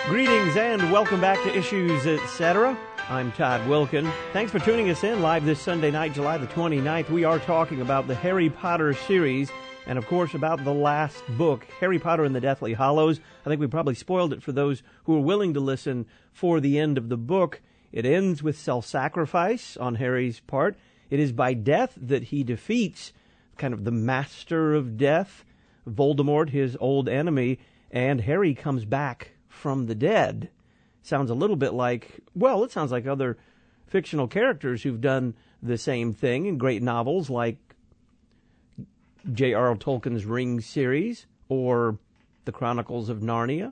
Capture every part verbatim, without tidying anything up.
Greetings and welcome back to Issues Etc. I'm Todd Wilkin. Thanks for tuning us in live this Sunday night, July the twenty-ninth. We are talking about the Harry Potter series and, of course, about the last book, Harry Potter and the Deathly Hallows. I think we probably spoiled it for those who are willing to listen for the end of the book. It ends with self-sacrifice on Harry's part. It is by death that he defeats kind of the master of death, Voldemort, his old enemy, and Harry comes back from the dead. Sounds a little bit like, well, it sounds like other fictional characters who've done the same thing in great novels like J R R Tolkien's Ring series or The Chronicles of Narnia.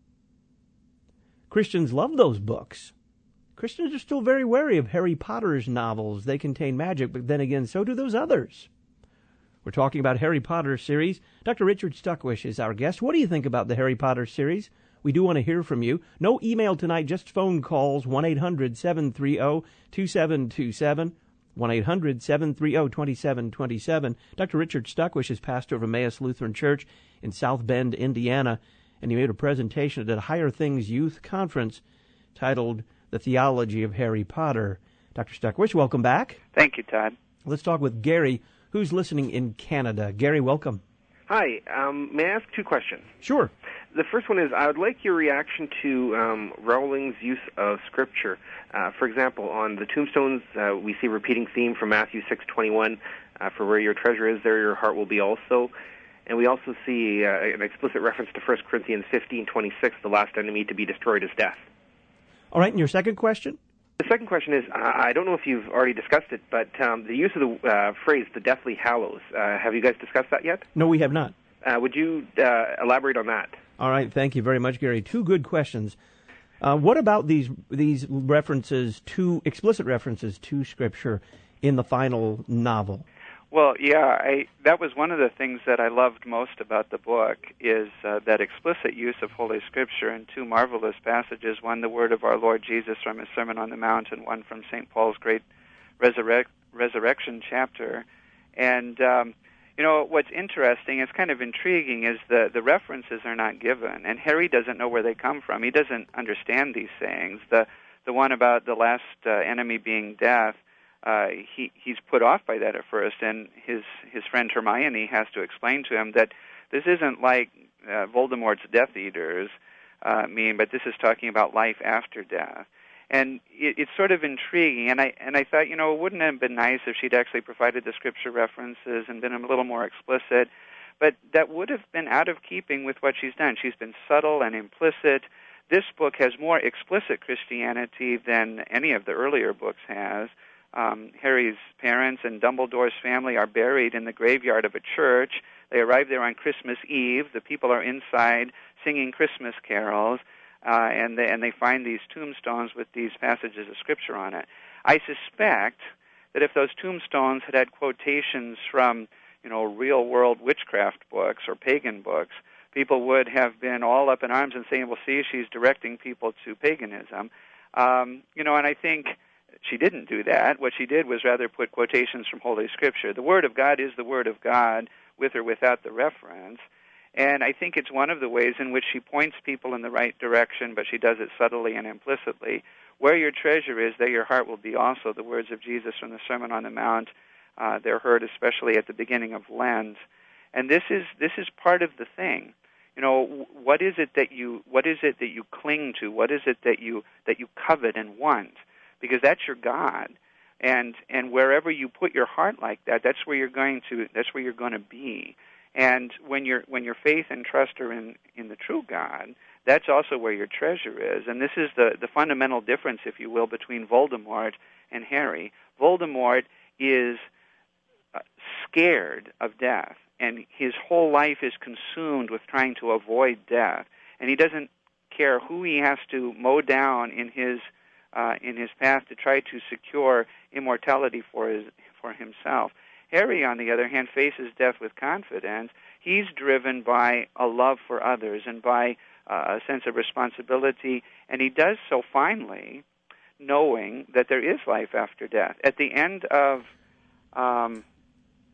Christians love those books. Christians are still very wary of Harry Potter's novels. They contain magic, but then again, so do those others. We're talking about Harry Potter series. Doctor Richard Stuckwish is our guest. What do you think about the Harry Potter series? We do want to hear from you. No email tonight, just phone calls, one eight hundred seven three zero two seven two seven, one eight hundred seven three zero two seven two seven. Doctor Richard Stuckwish is pastor of Emmaus Lutheran Church in South Bend, Indiana, and he made a presentation at a Higher Things Youth Conference titled The Theology of Harry Potter. Doctor Stuckwish, welcome back. Thank you, Todd. Let's talk with Gary, who's listening in Canada. Gary, welcome. Hi. Um, may I ask two questions? Sure. The first one is, I would like your reaction to um, Rowling's use of Scripture. Uh, for example, on the tombstones, uh, we see a repeating theme from Matthew six twenty-one, uh, for where your treasure is, there your heart will be also. And we also see uh, an explicit reference to First Corinthians fifteen twenty-six, the last enemy to be destroyed is death. All right, and your second question? The second question is, uh, I don't know if you've already discussed it, but um, the use of the uh, phrase, the Deathly Hallows, uh, have you guys discussed that yet? No, we have not. Uh, would you uh, elaborate on that? All right, thank you very much, Gary. Two good questions. Uh, what about these these references to, explicit references to Scripture in the final novel? Well, yeah, I, that was one of the things that I loved most about the book, is uh, that explicit use of Holy Scripture in two marvelous passages, one the word of our Lord Jesus from his Sermon on the Mount, and one from Saint Paul's great resurrec- resurrection chapter. And, um, you know, what's interesting, it's kind of intriguing, is the, the references are not given, and Harry doesn't know where they come from. He doesn't understand these things. The, the one about the last uh, enemy being death, Uh, he he's put off by that at first, and his his friend Hermione has to explain to him that this isn't like uh, Voldemort's Death Eaters uh, mean, but this is talking about life after death. And it, it's sort of intriguing, and I and I thought, you know, wouldn't it have been nice if she'd actually provided the scripture references and been a little more explicit? But that would have been out of keeping with what she's done. She's been subtle and implicit. This book has more explicit Christianity than any of the earlier books has. Um, Harry's parents and Dumbledore's family are buried in the graveyard of a church. They arrive there on Christmas Eve. The people are inside singing Christmas carols, uh, and, they, and they find these tombstones with these passages of Scripture on it. I suspect that if those tombstones had had quotations from, you know, real-world witchcraft books or pagan books, people would have been all up in arms and saying, well, see, she's directing people to paganism. Um, you know, and I think she didn't do that. What she did was rather put quotations from Holy Scripture. The Word of God is the Word of God, with or without the reference. And I think it's one of the ways in which she points people in the right direction, but she does it subtly and implicitly. Where your treasure is, there your heart will be also. The words of Jesus from the Sermon on the Mount, uh, they're heard especially at the beginning of Lent. And this is this is part of the thing. You know, what is it that you what is it that you cling to? What is it that you that you covet and want? Because that's your God, and and wherever you put your heart like that, that's where you're going to that's where you're going to be. And when your when your faith and trust are in, in the true God, that's also where your treasure is. And this is the, the fundamental difference, if you will, between Voldemort and Harry. Voldemort is uh, scared of death, and his whole life is consumed with trying to avoid death. And he doesn't care who he has to mow down in his Uh, in his path to try to secure immortality for his for himself. Harry, on the other hand, faces death with confidence. He's driven by a love for others and by uh, a sense of responsibility, and he does so finally, knowing that there is life after death. At the end of um,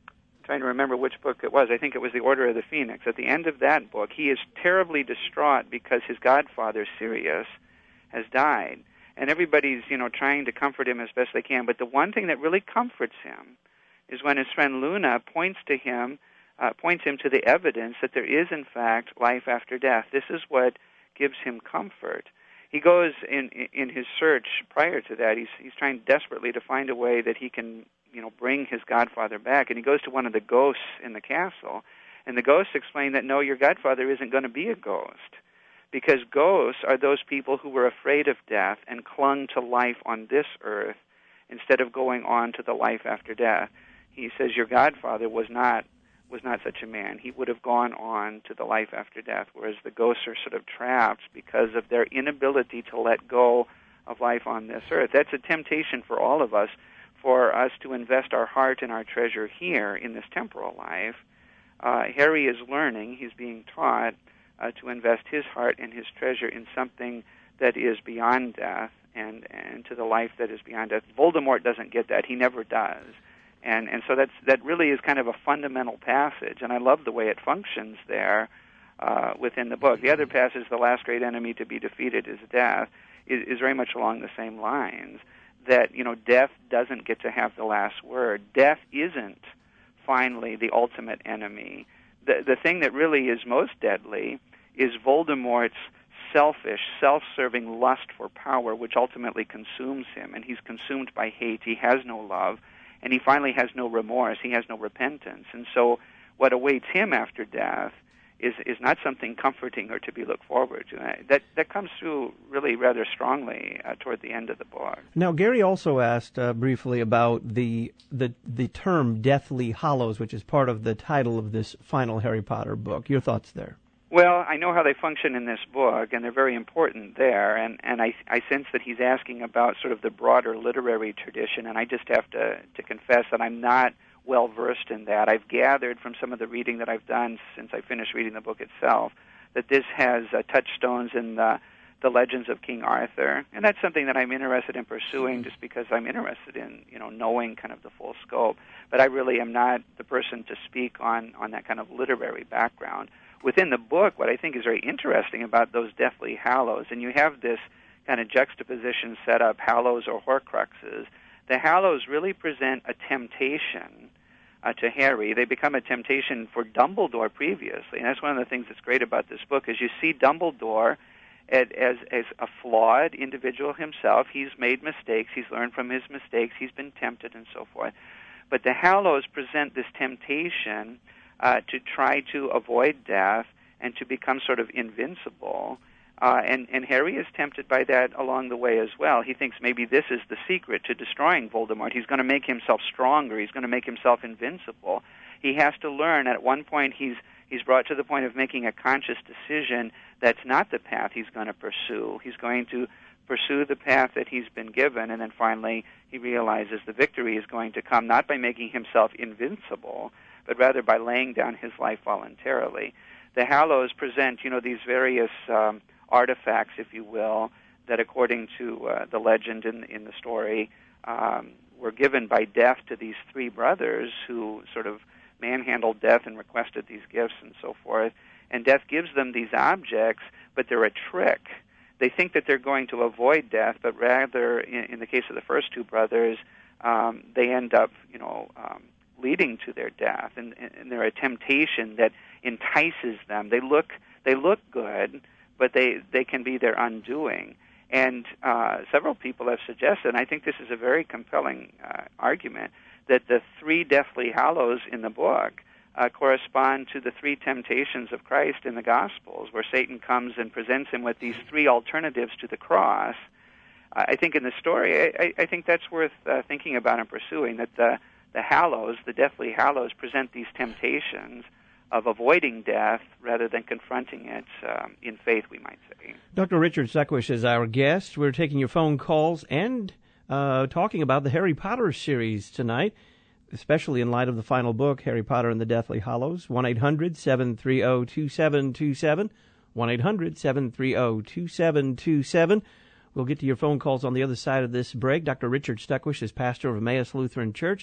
trying to remember which book it was. I think it was The Order of the Phoenix. At the end of that book, he is terribly distraught because his godfather, Sirius, has died. And everybody's, you know, trying to comfort him as best they can. But the one thing that really comforts him is when his friend Luna points to him, uh, points him to the evidence that there is, in fact, life after death. This is what gives him comfort. He goes in in his search prior to that. He's he's trying desperately to find a way that he can, you know, bring his godfather back. And he goes to one of the ghosts in the castle, and the ghosts explain that no, your godfather isn't going to be a ghost, because ghosts are those people who were afraid of death and clung to life on this earth instead of going on to the life after death. He says your godfather was not was not such a man. He would have gone on to the life after death, whereas the ghosts are sort of trapped because of their inability to let go of life on this earth. That's a temptation for all of us, for us to invest our heart and our treasure here in this temporal life. Uh, Harry is learning, he's being taught uh, to invest his heart and his treasure in something that is beyond death and, and to the life that is beyond death. Voldemort doesn't get that. He never does. And and so that's that really is kind of a fundamental passage, and I love the way it functions there uh, within the book. The other passage, the last great enemy to be defeated is death, is, is very much along the same lines, that, you know, death doesn't get to have the last word. Death isn't finally the ultimate enemy. The, the thing that really is most deadly is Voldemort's selfish, self-serving lust for power, which ultimately consumes him, and he's consumed by hate. He has no love. And he finally has no remorse. He has no repentance. And so what awaits him after death is is not something comforting or to be looked forward to. That that comes through really rather strongly uh, toward the end of the book. Now, Gary also asked uh, briefly about the, the the term Deathly Hallows, which is part of the title of this final Harry Potter book. Your thoughts there? Well, I know how they function in this book, and they're very important there, and, and I, I sense that he's asking about sort of the broader literary tradition, and I just have to, to confess that I'm not well-versed in that. I've gathered from some of the reading that I've done since I finished reading the book itself that this has uh, touchstones in the, the legends of King Arthur, and that's something that I'm interested in pursuing just because I'm interested in, you know, knowing kind of the full scope. But I really am not the person to speak on, on that kind of literary background. Within the book, what I think is very interesting about those Deathly Hallows, and you have this kind of juxtaposition set up, Hallows or Horcruxes. The Hallows really present a temptation uh, to Harry. They become a temptation for Dumbledore previously, and that's one of the things that's great about this book, is you see Dumbledore as, as, as a flawed individual himself. He's made mistakes. He's learned from his mistakes. He's been tempted and so forth. But the Hallows present this temptation Uh, to try to avoid death and to become sort of invincible. Uh, and, and Harry is tempted by that along the way as well. He thinks maybe this is the secret to destroying Voldemort. He's going to make himself stronger. He's going to make himself invincible. He has to learn. At one point, he's he's brought to the point of making a conscious decision that's not the path he's going to pursue. He's going to pursue the path that he's been given, and then finally he realizes the victory is going to come not by making himself invincible, but rather by laying down his life voluntarily. The Hallows present, you know, these various um, artifacts, if you will, that according to uh, the legend in, in the story um, were given by Death to these three brothers who sort of manhandled Death and requested these gifts and so forth. And Death gives them these objects, but they're a trick. They think that they're going to avoid death, but rather, in, in the case of the first two brothers, um, they end up, you know, um, leading to their death, and, and they're a temptation that entices them. They look they look good, but they, they can be their undoing. And uh, several people have suggested, and I think this is a very compelling uh, argument, that the three Deathly Hallows in the book uh, correspond to the three temptations of Christ in the Gospels, where Satan comes and presents him with these three alternatives to the cross. Uh, I think in the story, I, I think that's worth uh, thinking about and pursuing, that the The Hallows, the Deathly Hallows, present these temptations of avoiding death rather than confronting it um, in faith, we might say. Doctor Richard Stuckwish is our guest. We're taking your phone calls and uh, talking about the Harry Potter series tonight, especially in light of the final book, Harry Potter and the Deathly Hallows. one eight hundred seven three zero two seven two seven, one eight hundred seven three zero two seven two seven. We'll get to your phone calls on the other side of this break. Doctor Richard Stuckwish is pastor of Emmaus Lutheran Church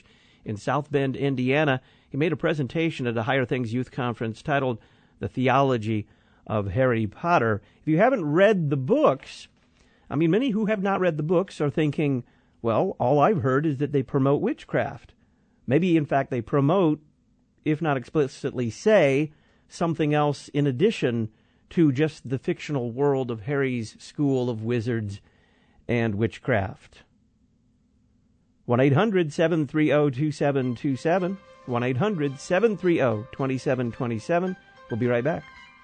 in South Bend, Indiana. He made a presentation at a Higher Things Youth Conference titled The Theology of Harry Potter. If you haven't read the books, I mean, many who have not read the books are thinking, well, all I've heard is that they promote witchcraft. Maybe, in fact, they promote, if not explicitly say, something else in addition to just the fictional world of Harry's School of Wizards and Witchcraft. one eight hundred seven three zero two seven two seven, one eight hundred seven three zero two seven two seven. We'll be right back.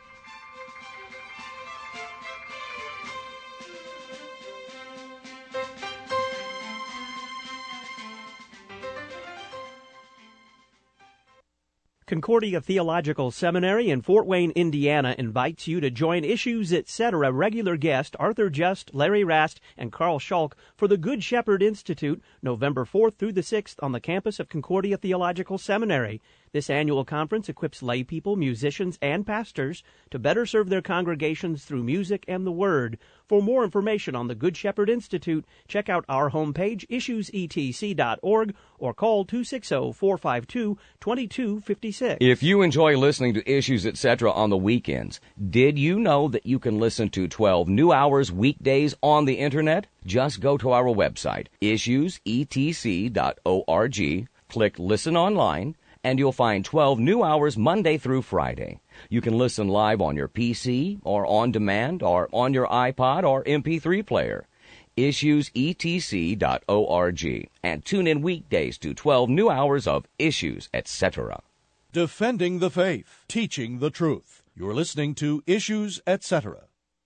Concordia Theological Seminary in Fort Wayne, Indiana invites you to join Issues Etc. regular guest Arthur Just, Larry Rast, and Carl Schalk for the Good Shepherd Institute November fourth through the sixth on the campus of Concordia Theological Seminary. This annual conference equips laypeople, musicians, and pastors to better serve their congregations through music and the Word. For more information on the Good Shepherd Institute, check out our homepage, issues e t c dot org, or call two six zero, four five two, two two five six. If you enjoy listening to Issues Etc. on the weekends, did you know that you can listen to twelve new hours weekdays on the Internet? Just go to our website, issues e t c dot org, click Listen Online, and you'll find twelve new hours Monday through Friday. You can listen live on your P C, or on demand, or on your iPod or M P three player. issues e t c dot org, and tune in weekdays to twelve new hours of Issues Etc. Defending the faith, teaching the truth. You're listening to Issues Etc.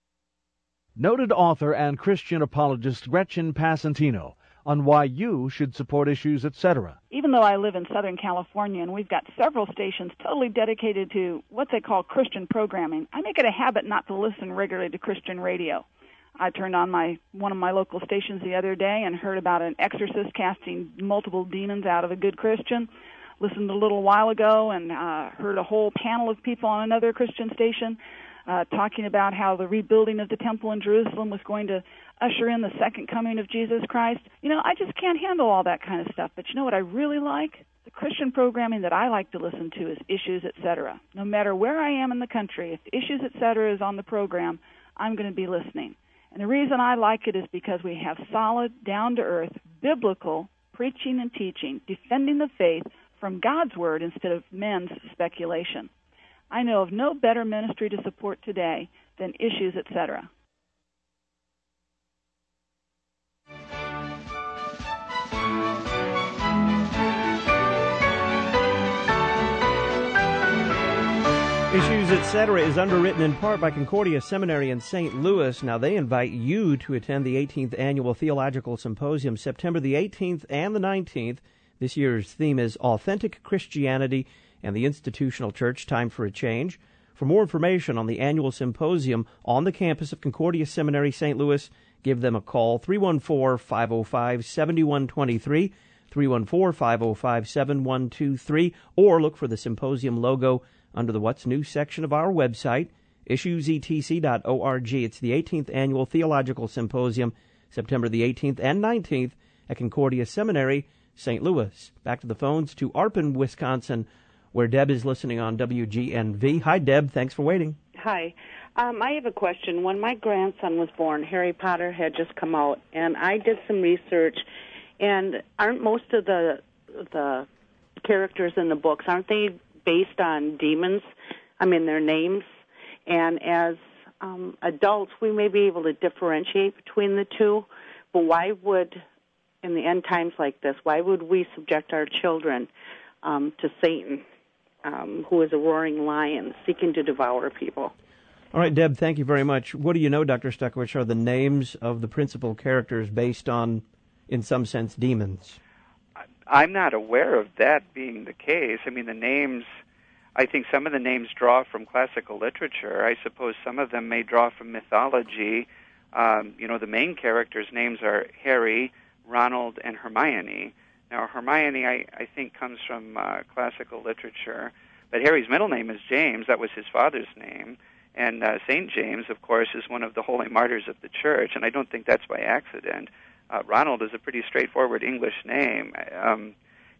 Noted author and Christian apologist Gretchen Passantino on why you should support Issues Etc. Even though I live in Southern California and we've got several stations totally dedicated to what they call Christian programming, I make it a habit not to listen regularly to Christian radio. I turned on my one of my local stations the other day and heard about an exorcist casting multiple demons out of a good Christian. Listened a little while ago and uh, heard a whole panel of people on another Christian station uh, talking about how the rebuilding of the temple in Jerusalem was going to usher in the second coming of Jesus Christ. You know, I just can't handle all that kind of stuff. But you know what I really like? The Christian programming that I like to listen to is Issues Etc. No matter where I am in the country, if Issues Etc. is on the program, I'm going to be listening. And the reason I like it is because we have solid, down-to-earth, biblical preaching and teaching, defending the faith from God's Word instead of men's speculation. I know of no better ministry to support today than Issues Etc. Issues Etc. is underwritten in part by Concordia Seminary in Saint Louis. Now, they invite you to attend the eighteenth Annual Theological Symposium, September the eighteenth and the nineteenth. This year's theme is Authentic Christianity and the Institutional Church, Time for a Change. For more information on the annual symposium on the campus of Concordia Seminary, Saint Louis, give them a call, three one four, five oh five, seven one two three, three one four, five oh five, seven one two three, or look for the symposium logo under the What's New section of our website, issues e t c dot org. It's the eighteenth Annual Theological Symposium, September the eighteenth and nineteenth at Concordia Seminary, Saint Louis. Back to the phones to Arpin, Wisconsin, where Deb is listening on W G N V. Hi, Deb. Thanks for waiting. Hi. Um, I have a question. When my grandson was born, Harry Potter had just come out, and I did some research, and aren't most of the the characters in the books, aren't they based on demons? I mean, their names. And as um, adults, we may be able to differentiate between the two, but why would, in the end times like this, why would we subject our children um, to Satan, um, who is a roaring lion seeking to devour people? All right, Deb, thank you very much. What do you know, Doctor Stuckowicz, are the names of the principal characters based on, in some sense, demons? I'm not aware of that being the case. I mean, the names, I think some of the names draw from classical literature. I suppose some of them may draw from mythology. Um, you know, the main characters' names are Harry, Ronald, and Hermione. Now, Hermione, I, I think, comes from uh, classical literature. But Harry's middle name is James. That was his father's name. And uh, Saint James, of course, is one of the holy martyrs of the church, and I don't think that's by accident. Uh, Ronald is a pretty straightforward English name. Um, you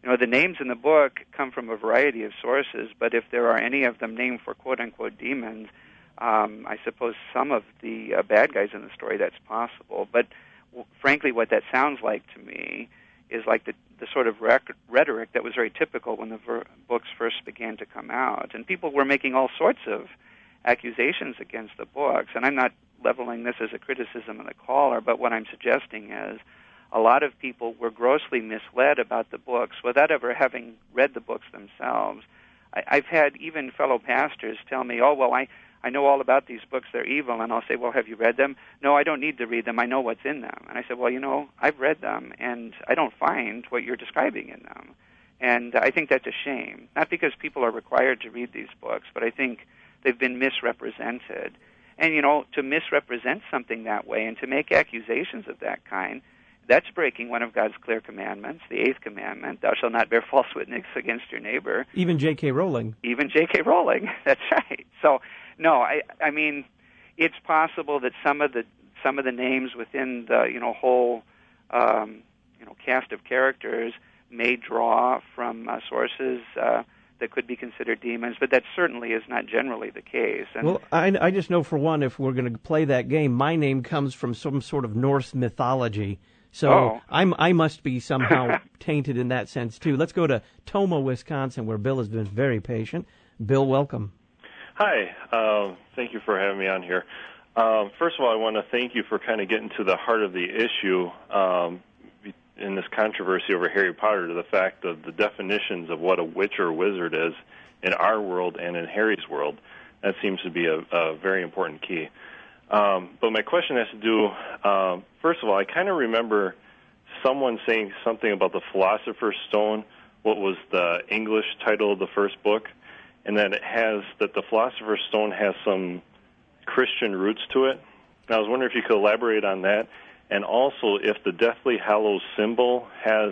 You know, the names in the book come from a variety of sources, but if there are any of them named for quote-unquote demons, um, I suppose some of the uh, bad guys in the story, that's possible. But w- frankly, what that sounds like to me is like the, the sort of rec- rhetoric that was very typical when the ver- books first began to come out. And people were making all sorts of accusations against the books. And I'm not leveling this as a criticism of the caller, but what I'm suggesting is a lot of people were grossly misled about the books without ever having read the books themselves. I, I've had even fellow pastors tell me, oh, well, I, I know all about these books, they're evil. And I'll say, well, have you read them? No, I don't need to read them, I know what's in them. And I said, well, you know, I've read them, and I don't find what you're describing in them. And I think that's a shame, not because people are required to read these books, but I think they've been misrepresented. And, you know, to misrepresent something that way and to make accusations of that kind, that's breaking one of God's clear commandments, the eighth commandment, thou shalt not bear false witness against your neighbor. Even J K. Rowling. Even J K. Rowling, that's right. So, no, I, I mean, it's possible that some of the some of the names within the, you know, whole, um, you know, cast of characters may draw from uh, sources uh, that could be considered demons, but that certainly is not generally the case. And well, I, I just know, for one, if we're going to play that game, my name comes from some sort of Norse mythology. So oh. I'm, I must be somehow tainted in that sense, too. Let's go to Tomah, Wisconsin, where Bill has been very patient. Bill, welcome. Hi. Um, thank you for having me on here. Um, first of all, I want to thank you for kind of getting to the heart of the issue um, in this controversy over Harry Potter, to the fact of the definitions of what a witch or a wizard is in our world and in Harry's world. That seems to be a, a very important key. Um, but my question has to do, um, first of all, I kind of remember someone saying something about the Philosopher's Stone, what was the English title of the first book, and that it has, that the Philosopher's Stone has some Christian roots to it. And I was wondering if you could elaborate on that, and also if the Deathly Hallows symbol has,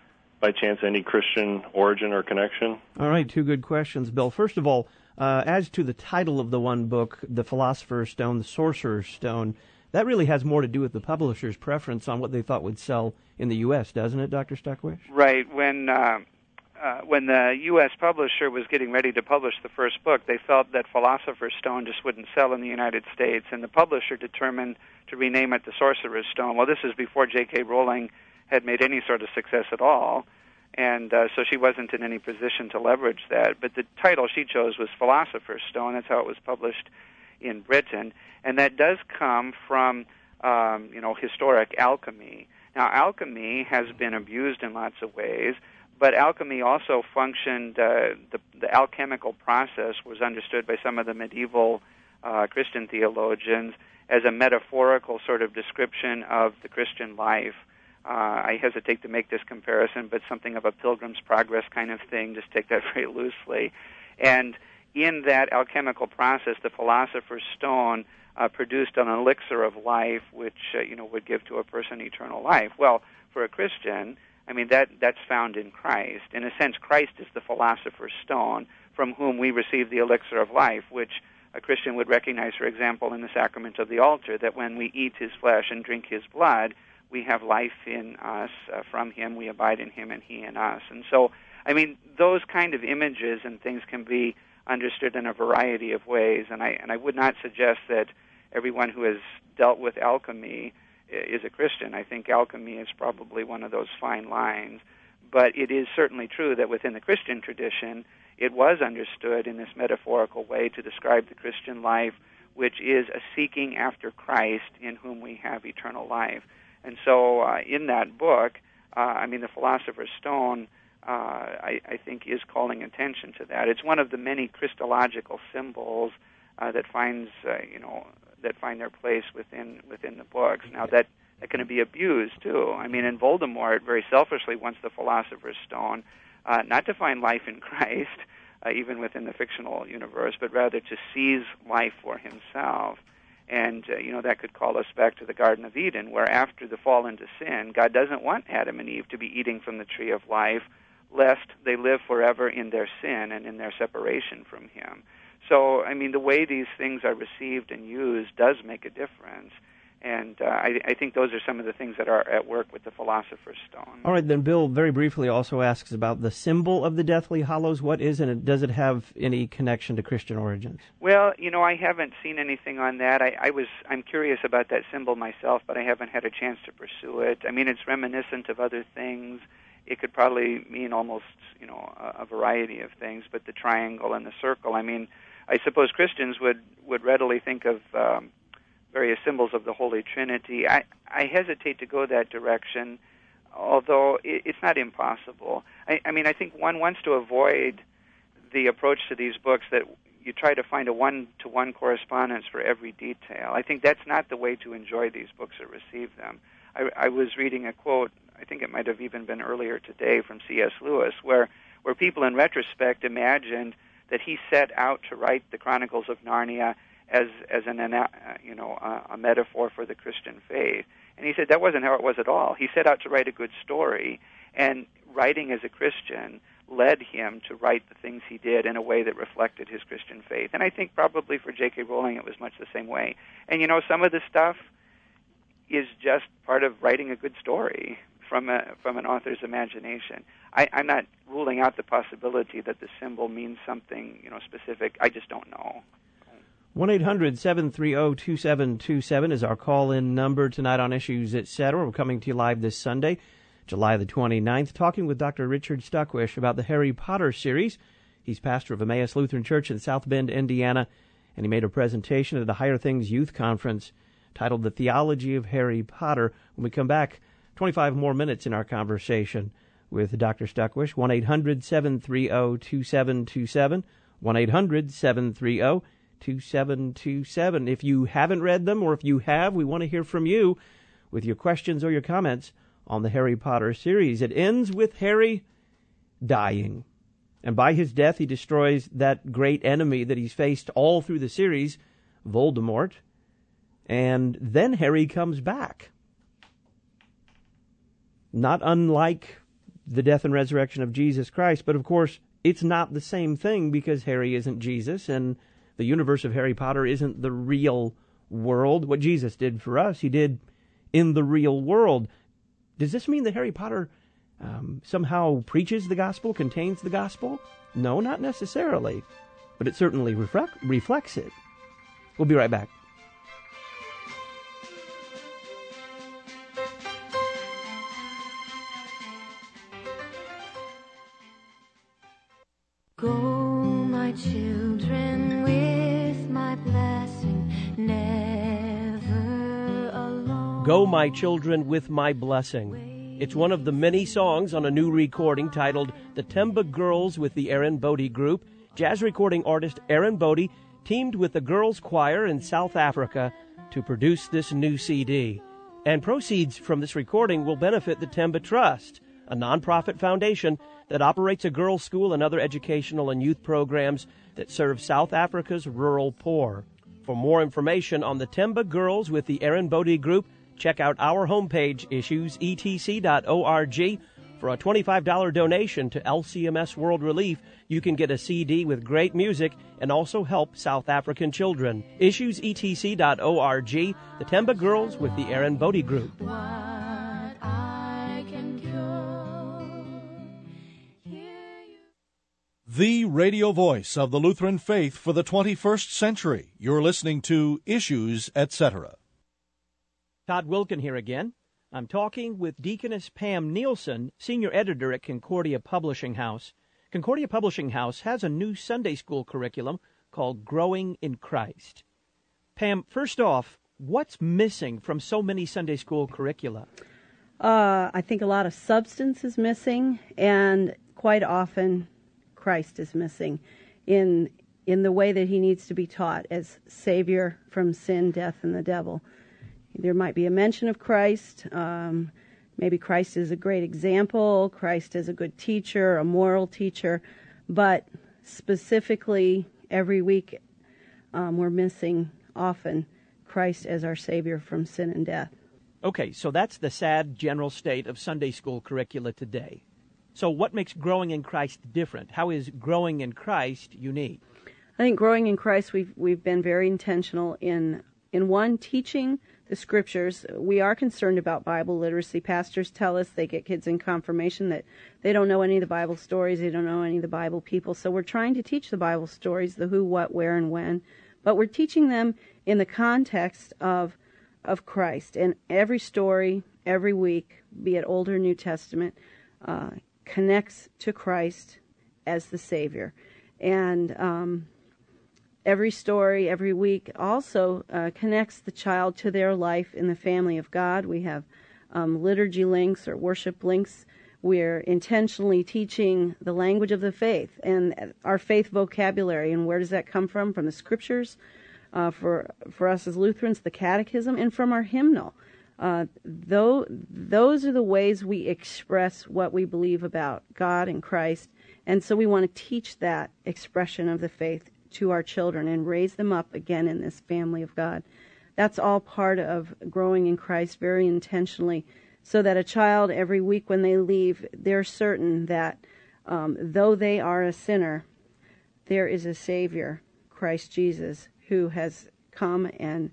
by chance, any Christian origin or connection. All right, two good questions, Bill. First of all, Uh, as to the title of the one book, The Philosopher's Stone, The Sorcerer's Stone, that really has more to do with the publisher's preference on what they thought would sell in the U S, doesn't it, Doctor Stuckwish? Right. When uh, uh, when the U S publisher was getting ready to publish the first book, they felt that Philosopher's Stone just wouldn't sell in the United States, and the publisher determined to rename it The Sorcerer's Stone. Well, this is before J K. Rowling had made any sort of success at all. And uh, so she wasn't in any position to leverage that. But the title she chose was Philosopher's Stone. That's how it was published in Britain. And that does come from, um, you know, historic alchemy. Now, alchemy has been abused in lots of ways, but alchemy also functioned, uh, the, the alchemical process was understood by some of the medieval uh, Christian theologians as a metaphorical sort of description of the Christian life. Uh, I hesitate to make this comparison, but something of a Pilgrim's Progress kind of thing, just take that very loosely. And in that alchemical process, the Philosopher's Stone uh, produced an elixir of life, which, uh, you know, would give to a person eternal life. Well, for a Christian, I mean, that that's found in Christ. In a sense, Christ is the Philosopher's Stone from whom we receive the elixir of life, which a Christian would recognize, for example, in the sacrament of the altar, that when we eat his flesh and drink his blood, we have life in us uh, from him, we abide in him, and he in us. And so, I mean, those kind of images and things can be understood in a variety of ways, and I and I would not suggest that everyone who has dealt with alchemy is a Christian. I think alchemy is probably one of those fine lines, but it is certainly true that within the Christian tradition, it was understood in this metaphorical way to describe the Christian life, which is a seeking after Christ in whom we have eternal life. And so uh, in that book, uh, I mean, the Philosopher's Stone, uh, I, I think, is calling attention to that. It's one of the many Christological symbols uh, that finds, uh, you know, that find their place within within the books. Now, that, that can be abused, too. I mean, in Voldemort, very selfishly wants the Philosopher's Stone, uh, not to find life in Christ, uh, even within the fictional universe, but rather to seize life for himself. And, uh, you know, that could call us back to the Garden of Eden, where after the fall into sin, God doesn't want Adam and Eve to be eating from the tree of life, lest they live forever in their sin and in their separation from him. So, I mean, the way these things are received and used does make a difference. And uh, I, I think those are some of the things that are at work with the Philosopher's Stone. All right, then Bill very briefly also asks about the symbol of the Deathly Hallows. What is it, and does it have any connection to Christian origins? Well, you know, I haven't seen anything on that. I, I was, I'm curious about that symbol myself, but I haven't had a chance to pursue it. I mean, it's reminiscent of other things. It could probably mean almost, you know, a, a variety of things, but the triangle and the circle, I mean, I suppose Christians would, would readily think of um, various symbols of the Holy Trinity. I, I hesitate to go that direction, although it, it's not impossible. I, I mean, I think one wants to avoid the approach to these books that you try to find a one-to-one correspondence for every detail. I think that's not the way to enjoy these books or receive them. I, I was reading a quote, I think it might have even been earlier today, from C S Lewis, where, where people in retrospect imagined that he set out to write the Chronicles of Narnia as as an uh, you know uh, a metaphor for the Christian faith, and he said that wasn't how it was at all. He set out to write a good story, and writing as a Christian led him to write the things he did in a way that reflected his Christian faith. And I think probably for J K. Rowling it was much the same way. And you know, some of the stuff is just part of writing a good story from a from an author's imagination. I, I'm not ruling out the possibility that the symbol means something you know specific. I just don't know. one eight hundred seven three zero two seven two seven is our call-in number tonight on Issues, et cetera. We're coming to you live this Sunday, July the twenty-ninth, talking with Doctor Richard Stuckwish about the Harry Potter series. He's pastor of Emmaus Lutheran Church in South Bend, Indiana, and he made a presentation at the Higher Things Youth Conference titled The Theology of Harry Potter. When we come back, twenty-five more minutes in our conversation with Doctor Stuckwish. one eight hundred seven three zero two seven two seven, one eight hundred seven three zero two seven two seven. If you haven't read them, or if you have, we want to hear from you with your questions or your comments on the Harry Potter series. It ends with Harry dying. And by his death, he destroys that great enemy that he's faced all through the series, Voldemort. And then Harry comes back. Not unlike the death and resurrection of Jesus Christ, but of course, it's not the same thing because Harry isn't Jesus, and the universe of Harry Potter isn't the real world. What Jesus did for us, he did in the real world. Does this mean that Harry Potter um, somehow preaches the gospel, contains the gospel? No, not necessarily. But it certainly reflect, reflects it. We'll be right back. Go, my children, with my blessing, never alone. Go, my children, with my blessing. It's one of the many songs on a new recording titled The Temba Girls with the Aaron Bodie Group. Jazz recording artist Aaron Bodie teamed with the Girls Choir in South Africa to produce this new C D. And proceeds from this recording will benefit the Temba Trust, a nonprofit foundation that operates a girls' school and other educational and youth programs that serve South Africa's rural poor. For more information on the Temba Girls with the Aaron Bodie Group, check out our homepage, issues e t c dot org. For a twenty-five dollars donation to L C M S World Relief, you can get a C D with great music and also help South African children. issues e t c dot org, the Temba Girls with the Aaron Bodie Group. The radio voice of the Lutheran faith for the twenty-first century. You're listening to Issues, et cetera. Todd Wilken here again. I'm talking with Deaconess Pam Nielsen, senior editor at Concordia Publishing House. Concordia Publishing House has a new Sunday school curriculum called Growing in Christ. Pam, first off, what's missing from so many Sunday school curricula? Uh, I think a lot of substance is missing, and quite often Christ is missing in in the way that he needs to be taught as Savior from sin, death, and the devil. There might be a mention of Christ. Um, maybe Christ is a great example. Christ is a good teacher, a moral teacher. But specifically, every week, um, we're missing often Christ as our Savior from sin and death. Okay, so that's the sad general state of Sunday school curricula today. So what makes Growing in Christ different? How is Growing in Christ unique? I think Growing in Christ, we've we've been very intentional in in one, teaching the Scriptures. We are concerned about Bible literacy. Pastors tell us they get kids in confirmation that they don't know any of the Bible stories, they don't know any of the Bible people. So we're trying to teach the Bible stories, the who, what, where, and when. But we're teaching them in the context of of Christ. And every story, every week, be it Old or New Testament, uh, connects to Christ as the Savior. And um, every story, every week, also uh, connects the child to their life in the family of God. We have um, liturgy links or worship links. We're intentionally teaching the language of the faith and our faith vocabulary. And where does that come from? From the Scriptures, uh, for for us as Lutherans, the Catechism, and from our hymnal. Uh, though those are the ways we express what we believe about God and Christ. And so we want to teach that expression of the faith to our children and raise them up again in this family of God. That's all part of growing in Christ very intentionally, so that a child every week when they leave, they're certain that um, though they are a sinner, there is a Savior, Christ Jesus, who has come and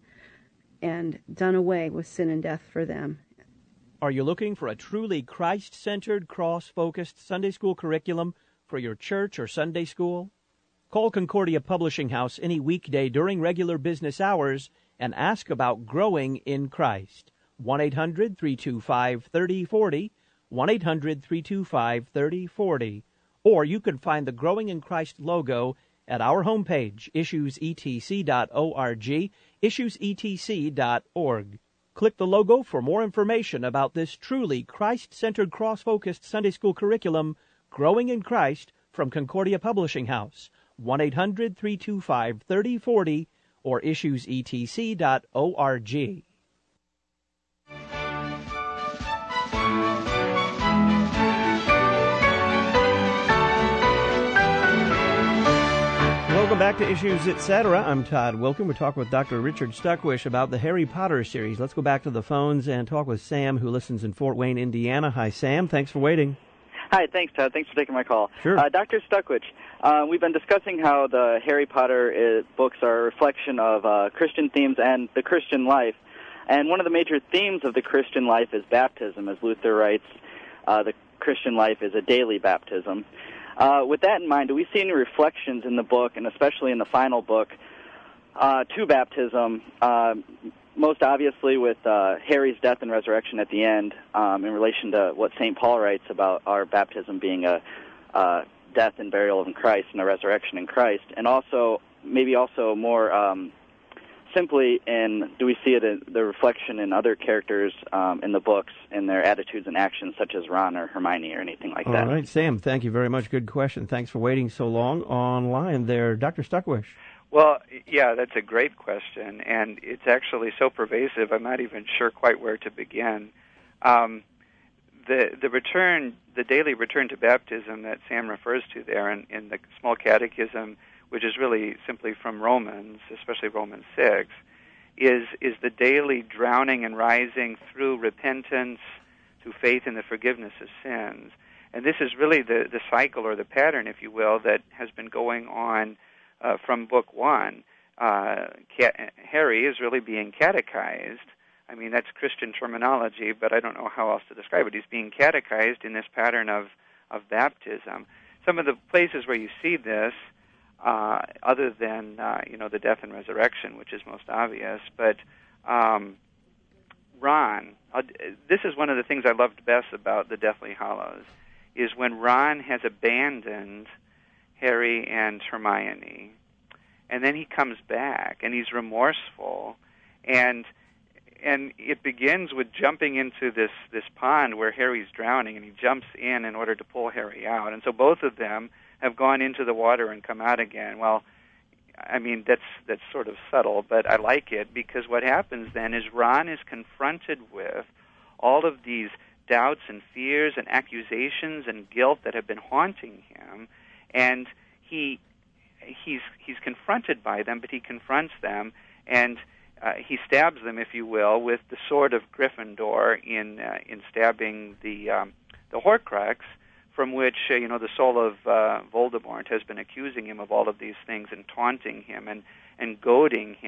and done away with sin and death for them. Are you looking for a truly Christ-centered, cross-focused Sunday school curriculum for your church or Sunday school? Call Concordia Publishing House any weekday during regular business hours and ask about growing in Christ. one eight hundred three two five three zero four zero, one eight hundred three two five three zero four zero. Or you can find the Growing in Christ logo at our homepage, issues e t c dot org, issues e t c dot org. Click the logo for more information about this truly Christ-centered, cross-focused Sunday school curriculum, Growing in Christ, from Concordia Publishing House, one eight hundred three two five three zero four zero, or issues e t c dot org. Welcome back to Issues, et cetera. I'm Todd Wilken. We're talking with Doctor Richard Stuckwish about the Harry Potter series. Let's go back to the phones and talk with Sam, who listens in Fort Wayne, Indiana. Hi, Sam. Thanks for waiting. Hi, thanks, Todd. Thanks for taking my call. Sure. Uh, Doctor Stuckwish, uh, we've been discussing how the Harry Potter is, books are a reflection of uh, Christian themes and the Christian life. And one of the major themes of the Christian life is baptism. As Luther writes, uh, the Christian life is a daily baptism. Uh, with that in mind, do we see any reflections in the book, and especially in the final book, uh, to baptism, uh, most obviously with uh, Harry's death and resurrection at the end, um, in relation to what Saint Paul writes about our baptism being a uh, death and burial in Christ and a resurrection in Christ, and also maybe also more um, simply in, do we see it in the reflection in other characters um, in the books in their attitudes and actions, such as Ron or Hermione or anything like All that? All right, Sam, thank you very much. Good question. Thanks for waiting so long online there. Doctor Stuckwish. Well, yeah, that's a great question, and it's actually so pervasive, I'm not even sure quite where to begin. Um, the the return, the daily return to baptism that Sam refers to there in, in the Small Catechism, which is really simply from Romans, especially Romans six, is is the daily drowning and rising through repentance to faith in the forgiveness of sins. And this is really the, the cycle or the pattern, if you will, that has been going on uh, from book one. Uh, Cat- Harry is really being catechized. I mean, that's Christian terminology, but I don't know how else to describe it. He's being catechized in this pattern of, of baptism. Some of the places where you see this, Uh, other than, uh, you know, the death and resurrection, which is most obvious. But um, Ron, uh, this is one of the things I loved best about the Deathly Hallows, is when Ron has abandoned Harry and Hermione, and then he comes back, and he's remorseful, and and it begins with jumping into this, this pond where Harry's drowning, and he jumps in in order to pull Harry out. And so both of them have gone into the water and come out again. Well, I mean, that's that's sort of subtle, but I like it, because what happens then is Ron is confronted with all of these doubts and fears and accusations and guilt that have been haunting him, and he he's he's confronted by them, but he confronts them, and uh, he stabs them, if you will, with the sword of Gryffindor in uh, in stabbing the um, the Horcrux, from which, uh, you know, the soul of uh, Voldemort has been accusing him of all of these things and taunting him and, and goading him.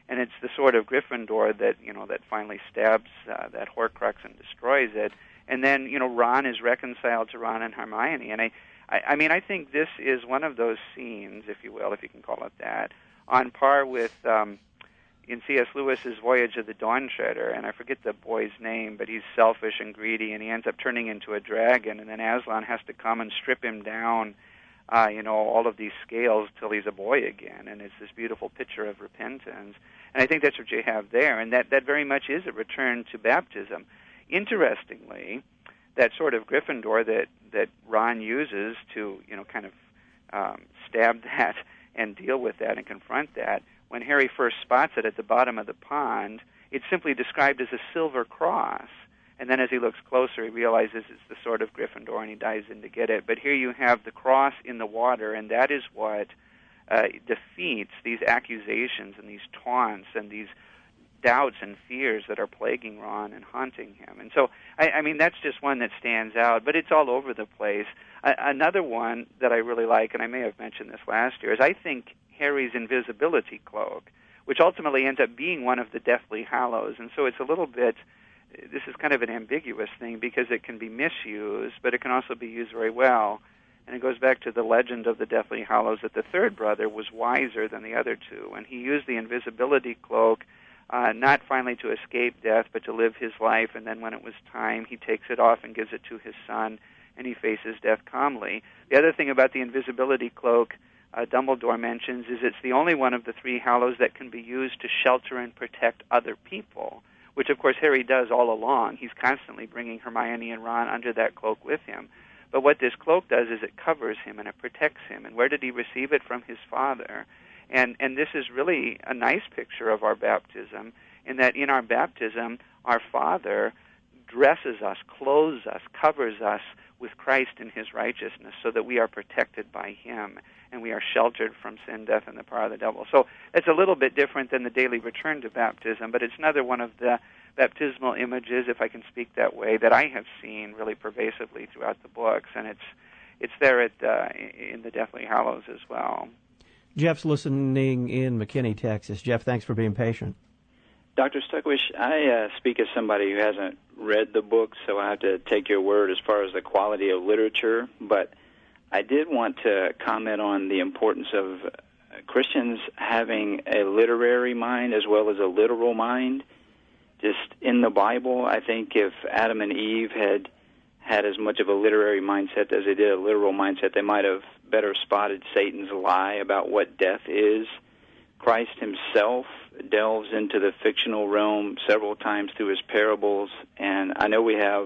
and it's the sword of Gryffindor that you know that finally stabs uh, that Horcrux and destroys it. And then you know Ron is reconciled to Ron and Hermione, and I, I, I mean I think this is one of those scenes, if you will, if you can call it that, on par with um, in C S. Lewis's Voyage of the Dawn Treader, and I forget the boy's name, but he's selfish and greedy, and he ends up turning into a dragon, and then Aslan has to come and strip him down. Uh, you know, all of these scales till he's a boy again, and it's this beautiful picture of repentance. And I think that's what you have there, and that, that very much is a return to baptism. Interestingly, that sort of Gryffindor that, that Ron uses to, you know, kind of um, stab that and deal with that and confront that, when Harry first spots it at the bottom of the pond, it's simply described as a silver cross. And then as he looks closer, he realizes it's the sword of Gryffindor, and he dives in to get it. But here you have the cross in the water, and that is what uh, defeats these accusations and these taunts and these doubts and fears that are plaguing Ron and haunting him. And so, I, I mean, that's just one that stands out, but it's all over the place. Uh, another one that I really like, and I may have mentioned this last year, is I think Harry's invisibility cloak, which ultimately ends up being one of the Deathly Hallows. And so it's a little bit... This is kind of an ambiguous thing because it can be misused, but it can also be used very well. And it goes back to the legend of the Deathly Hallows that the third brother was wiser than the other two, and he used the invisibility cloak uh, not finally to escape death, but to live his life, and then when it was time, he takes it off and gives it to his son, and he faces death calmly. The other thing about the invisibility cloak uh, Dumbledore mentions is it's the only one of the three Hallows that can be used to shelter and protect other people, which, of course, Harry does all along. He's constantly bringing Hermione and Ron under that cloak with him. But what this cloak does is it covers him and it protects him. And where did he receive it? From his father. And and this is really a nice picture of our baptism, in that in our baptism, our Father dresses us, clothes us, covers us with Christ in his righteousness so that we are protected by him and we are sheltered from sin, death, and the power of the devil. So it's a little bit different than the daily return to baptism, but it's another one of the baptismal images, if I can speak that way, that I have seen really pervasively throughout the books, and it's it's there at uh, in the Deathly Hallows as well. Jeff's listening in McKinney, Texas. Jeff, thanks for being patient. Doctor Stuckwish, I uh, speak as somebody who hasn't read the book, so I have to take your word as far as the quality of literature, but I did want to comment on the importance of Christians having a literary mind as well as a literal mind. Just in the Bible, I think if Adam and Eve had had as much of a literary mindset as they did a literal mindset, they might have better spotted Satan's lie about what death is. Christ himself delves into the fictional realm several times through his parables, and I know we have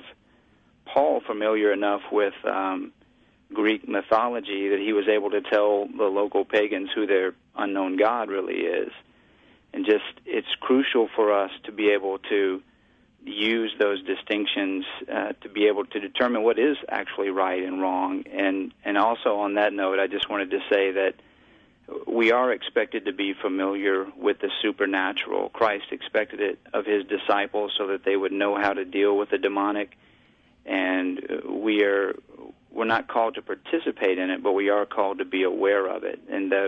Paul familiar enough with um, Greek mythology that he was able to tell the local pagans who their unknown God really is. And just, it's crucial for us to be able to use those distinctions uh, to be able to determine what is actually right and wrong. And, and also on that note, I just wanted to say that we are expected to be familiar with the supernatural. Christ expected it of his disciples so that they would know how to deal with the demonic. And we are, we're not called to participate in it, but we are called to be aware of it. And the,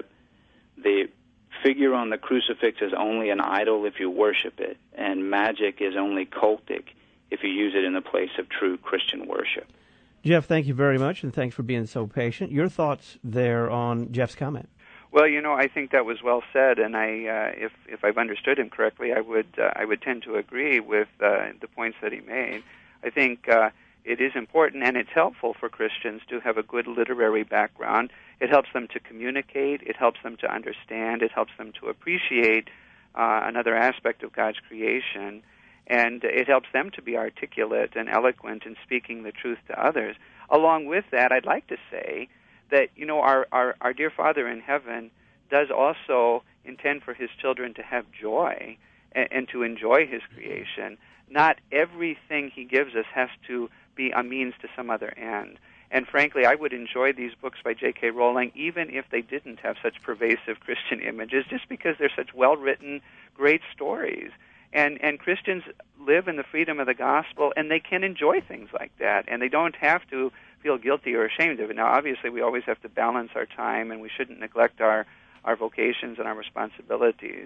the figure on the crucifix is only an idol if you worship it, and magic is only cultic if you use it in the place of true Christian worship. Jeff, thank you very much, and thanks for being so patient. Your thoughts there on Jeff's comment? Well, you know, I think that was well said, and I, uh, if if I've understood him correctly, I would uh, I would tend to agree with uh, the points that he made. I think uh, it is important, and it's helpful for Christians to have a good literary background. It helps them to communicate. It helps them to understand. It helps them to appreciate uh, another aspect of God's creation, and it helps them to be articulate and eloquent in speaking the truth to others. Along with that, I'd like to say that, you know, our, our, our dear Father in heaven does also intend for his children to have joy and, and to enjoy his creation. Not everything he gives us has to be a means to some other end. And frankly, I would enjoy these books by J K. Rowling even if they didn't have such pervasive Christian images, just because they're such well-written, great stories. And and Christians live in the freedom of the gospel, and they can enjoy things like that, and they don't have to feel guilty or ashamed of it. Now, obviously, we always have to balance our time, and we shouldn't neglect our, our vocations and our responsibilities.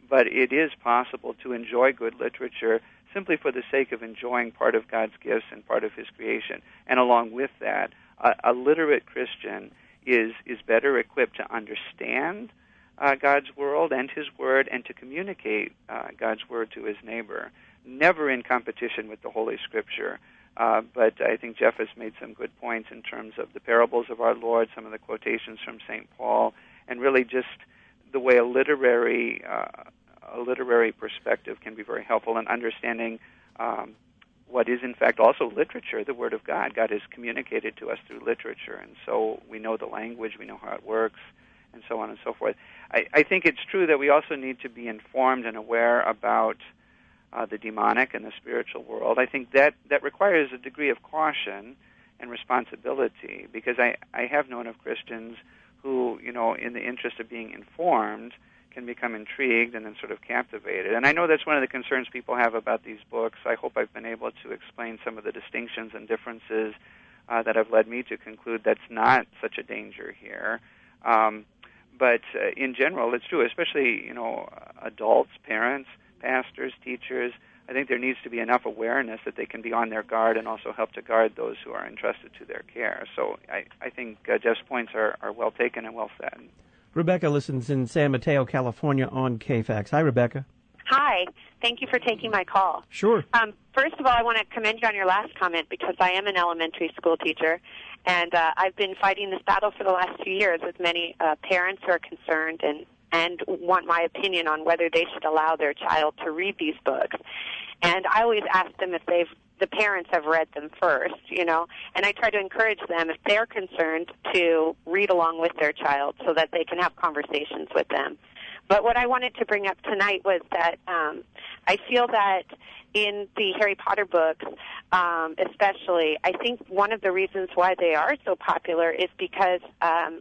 but it is possible to enjoy good literature simply for the sake of enjoying part of God's gifts and part of His creation. And along with that, a, a literate Christian is is better equipped to understand uh, God's world and His Word and to communicate uh, God's Word to his neighbor, never in competition with the Holy Scripture. Uh, but I think Jeff has made some good points in terms of the parables of our Lord, some of the quotations from Saint Paul, and really just the way a literary uh, a literary perspective can be very helpful in understanding um, what is in fact also literature, the Word of God. God has communicated to us through literature, and so we know the language, we know how it works, and so on and so forth. I, I think it's true that we also need to be informed and aware about uh, the demonic and the spiritual world. I think that, that requires a degree of caution and responsibility, because I, I have known of Christians who, you know, in the interest of being informed, can become intrigued and then sort of captivated. And I know that's one of the concerns people have about these books. I hope I've been able to explain some of the distinctions and differences uh, that have led me to conclude that's not such a danger here. Um, but uh, in general, it's true, especially, you know, adults, parents, pastors, teachers. I think there needs to be enough awareness that they can be on their guard and also help to guard those who are entrusted to their care. So I, I think uh, Jeff's points are, are well taken and well said. Rebecca listens in San Mateo, California on K FAX. Hi, Rebecca. Hi. Thank you for taking my call. Sure. Um, first of all, I want to commend you on your last comment because I am an elementary school teacher, and uh, I've been fighting this battle for the last few years with many uh, parents who are concerned and, and want my opinion on whether they should allow their child to read these books. And I always ask them if they've the parents have read them first, you know, and I try to encourage them, if they're concerned, to read along with their child so that they can have conversations with them. But what I wanted to bring up tonight was that um, I feel that in the Harry Potter books, um, especially, I think one of the reasons why they are so popular is because um,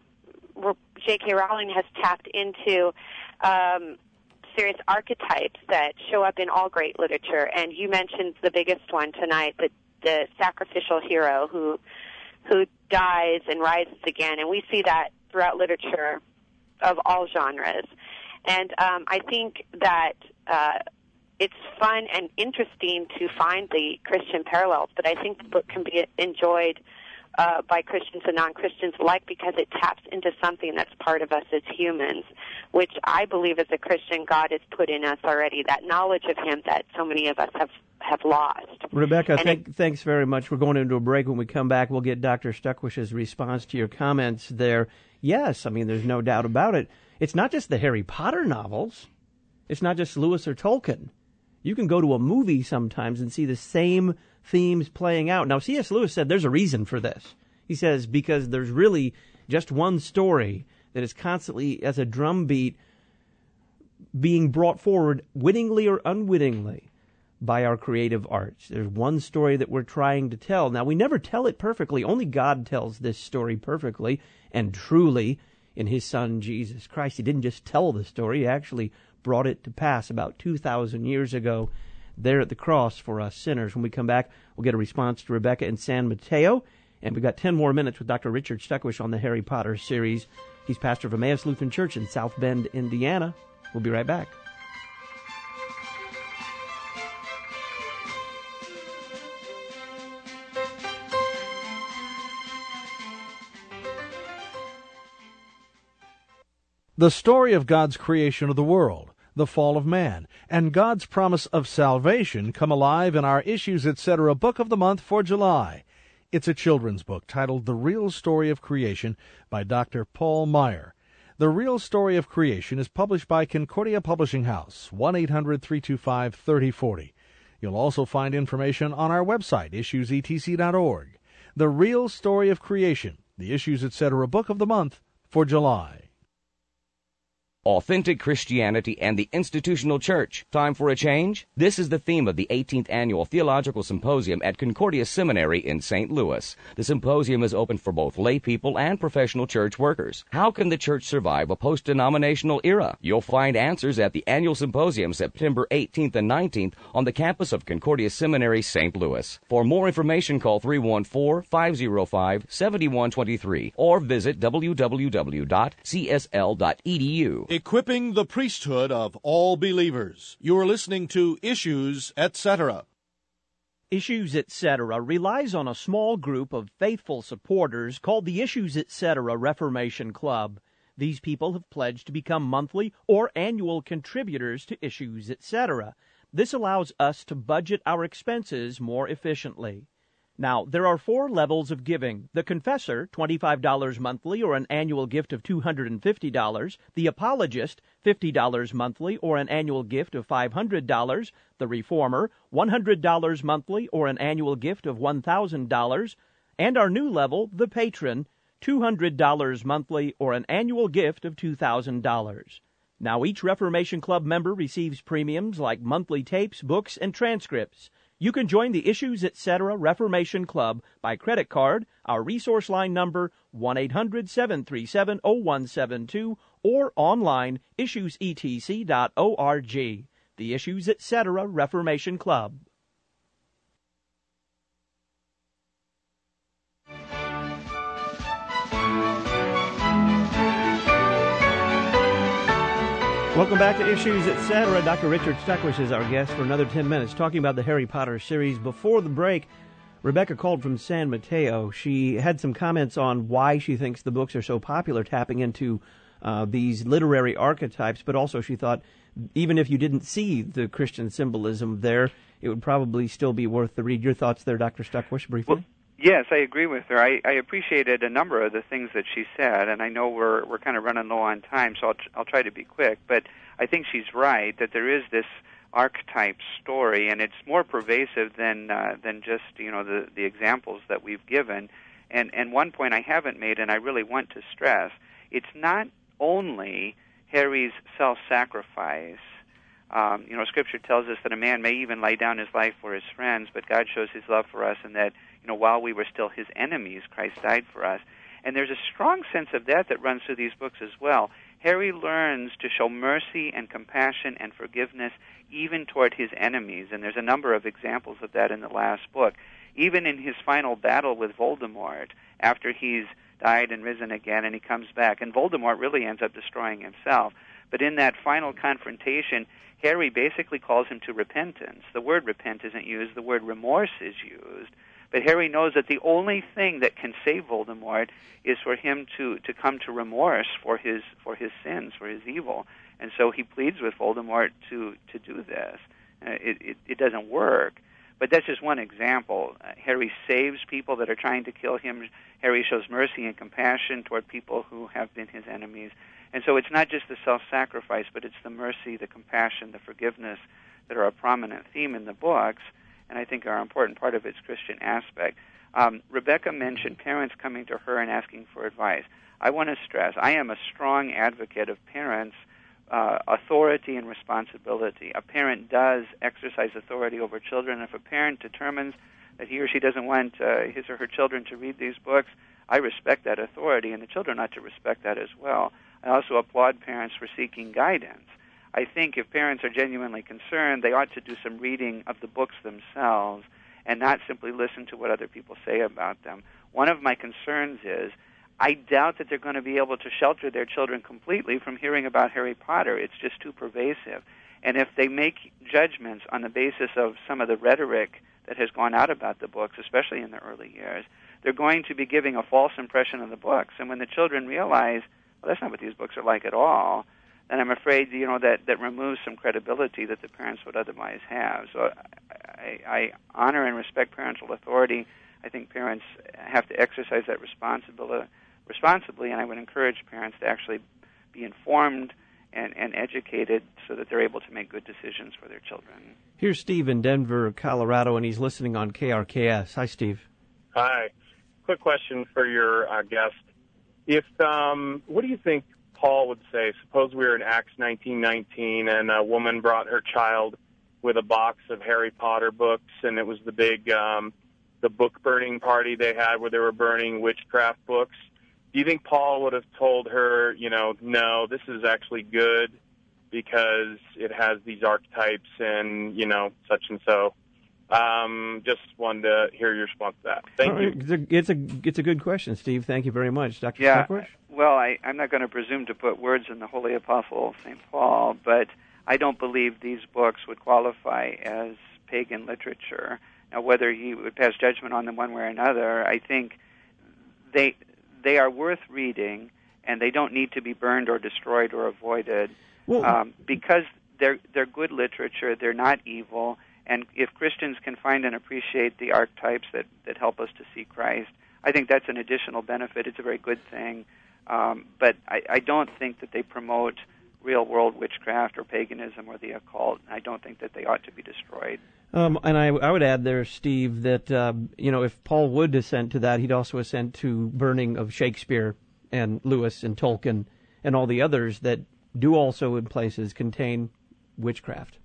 J K. Rowling has tapped into um, serious archetypes that show up in all great literature, and you mentioned the biggest one tonight, the the sacrificial hero who who dies and rises again, and we see that throughout literature of all genres. And um, I think that uh, it's fun and interesting to find the Christian parallels, but I think the book can be enjoyed Uh, by Christians and non-Christians alike because it taps into something that's part of us as humans, which I believe as a Christian God has put in us already, that knowledge of Him that so many of us have, have lost. Rebecca, thank, it, thanks very much. We're going into a break. When we come back, we'll get Doctor Stuckwish's response to your comments there. Yes, I mean, there's no doubt about it. It's not just the Harry Potter novels. It's not just Lewis or Tolkien. You can go to a movie sometimes and see the same themes playing out. Now, C S. Lewis said there's a reason for this. He says because there's really just one story that is constantly, as a drumbeat, being brought forward, wittingly or unwittingly, by our creative arts. There's one story that we're trying to tell. Now, we never tell it perfectly. Only God tells this story perfectly and truly in His Son, Jesus Christ. He didn't just tell the story. He actually brought it to pass about two thousand years ago there at the cross for us sinners. When we come back, we'll get a response to Rebecca in San Mateo, and we've got ten more minutes with Doctor Richard Stuckwish on the Harry Potter series. He's pastor of Emmaus Lutheran Church in South Bend, Indiana. We'll be right back. The story of God's creation of the world, the fall of man, and God's promise of salvation come alive in our Issues Etc. Book of the Month for July. It's a children's book titled The Real Story of Creation by Doctor Paul Meier. The Real Story of Creation is published by Concordia Publishing House, one eight hundred, three two five, three oh four oh. You'll also find information on our website, issues e t c dot org. The Real Story of Creation, the Issues Etc. Book of the Month for July. Authentic Christianity and the Institutional Church. Time for a change? This is the theme of the eighteenth Annual Theological Symposium at Concordia Seminary in Saint Louis. The symposium is open for both lay people and professional church workers. How can the church survive a post-denominational era? You'll find answers at the annual symposium September eighteenth and nineteenth on the campus of Concordia Seminary, Saint Louis. For more information, call three one four, five oh five, seven one two three or visit w w w dot c s l dot e d u. Equipping the priesthood of all believers. You are listening to Issues, et cetera. Issues, et cetera relies on a small group of faithful supporters called the Issues, et cetera Reformation Club. These people have pledged to become monthly or annual contributors to Issues, et cetera. This allows us to budget our expenses more efficiently. Now, there are four levels of giving. The Confessor, twenty-five dollars monthly or an annual gift of two hundred fifty dollars. The Apologist, fifty dollars monthly or an annual gift of five hundred dollars. The Reformer, one hundred dollars monthly or an annual gift of one thousand dollars. And our new level, the Patron, two hundred dollars monthly or an annual gift of two thousand dollars. Now, each Reformation Club member receives premiums like monthly tapes, books, and transcripts. You can join the Issues, et cetera Reformation Club by credit card, our resource line number one eight hundred, seven three seven, zero one seven two, or online issues e t c dot org. The Issues, et cetera Reformation Club. Welcome back to Issues, et cetera. Doctor Richard Stuckwish is our guest for another ten minutes, talking about the Harry Potter series. Before the break, Rebecca called from San Mateo. She had some comments on why she thinks the books are so popular, tapping into uh, these literary archetypes, but also she thought even if you didn't see the Christian symbolism there, it would probably still be worth the read. Your thoughts there, Doctor Stuckwish, briefly? Well, yes, I agree with her. I, I appreciated a number of the things that she said, and I know we're we're kind of running low on time, so I'll, I'll try to be quick. But I think she's right that there is this archetype story, and it's more pervasive than uh, than just you know the the examples that we've given. And and one point I haven't made, and I really want to stress, it's not only Harry's self-sacrifice. Um, you know, Scripture tells us that a man may even lay down his life for his friends, but God shows His love for us, and that you know while we were still His enemies, Christ died for us. And there's a strong sense of that that runs through these books as well. Harry learns to show mercy and compassion and forgiveness even toward his enemies, and there's a number of examples of that in the last book. Even in his final battle with Voldemort, after he's died and risen again, and he comes back, and Voldemort really ends up destroying himself. But in that final confrontation, Harry basically calls him to repentance. The word repent isn't used, the word remorse is used. But Harry knows that the only thing that can save Voldemort is for him to, to come to remorse for his for his sins, for his evil. And so he pleads with Voldemort to, to do this. Uh, it, it, it doesn't work. But that's just one example. Uh, Harry saves people that are trying to kill him. Harry shows mercy and compassion toward people who have been his enemies. And so it's not just the self-sacrifice, but it's the mercy, the compassion, the forgiveness that are a prominent theme in the books, and I think are an important part of its Christian aspect. Um, Rebecca mentioned parents coming to her and asking for advice. I want to stress, I am a strong advocate of parents' uh, authority and responsibility. A parent does exercise authority over children. If a parent determines that he or she doesn't want uh, his or her children to read these books, I respect that authority, and the children ought to respect that as well. I also applaud parents for seeking guidance. I think if parents are genuinely concerned, they ought to do some reading of the books themselves and not simply listen to what other people say about them. One of my concerns is I doubt that they're going to be able to shelter their children completely from hearing about Harry Potter. It's just too pervasive. And if they make judgments on the basis of some of the rhetoric that has gone out about the books, especially in the early years, they're going to be giving a false impression of the books. And when the children realize, well, that's not what these books are like at all, and I'm afraid, you know, that, that removes some credibility that the parents would otherwise have. So I, I honor and respect parental authority. I think parents have to exercise that responsibility responsibly, and I would encourage parents to actually be informed and, and educated so that they're able to make good decisions for their children. Here's Steve in Denver, Colorado, and he's listening on K R K S. Hi, Steve. Hi. Quick question for your uh, guest. If um, what do you think Paul would say? Suppose we were in Acts nineteen nineteen and a woman brought her child with a box of Harry Potter books, and it was the big um, the book burning party they had where they were burning witchcraft books. Do you think Paul would have told her, you know, no, this is actually good because it has these archetypes and, you know, such and so? Um, just wanted to hear your response to that. Thank All you. right. It's a, it's a it's a good question, Steve. Thank you very much, Doctor Yeah. Stuckwish. well, I, I'm not going to presume to put words in the Holy Apostle Saint Paul, but I don't believe these books would qualify as pagan literature. Now, whether he would pass judgment on them one way or another, I think they they are worth reading, and they don't need to be burned or destroyed or avoided, well, um, because they're they're good literature. They're not evil, and if Christians can find and appreciate the archetypes that, that help us to see Christ, I think that's an additional benefit. It's a very good thing, um, but I, I don't think that they promote real-world witchcraft or paganism or the occult. I don't think that they ought to be destroyed. Um, and I, I would add there, Steve, that uh, you know, if Paul would assent to that, he'd also assent to burning of Shakespeare and Lewis and Tolkien and all the others that do also in places contain witchcraft.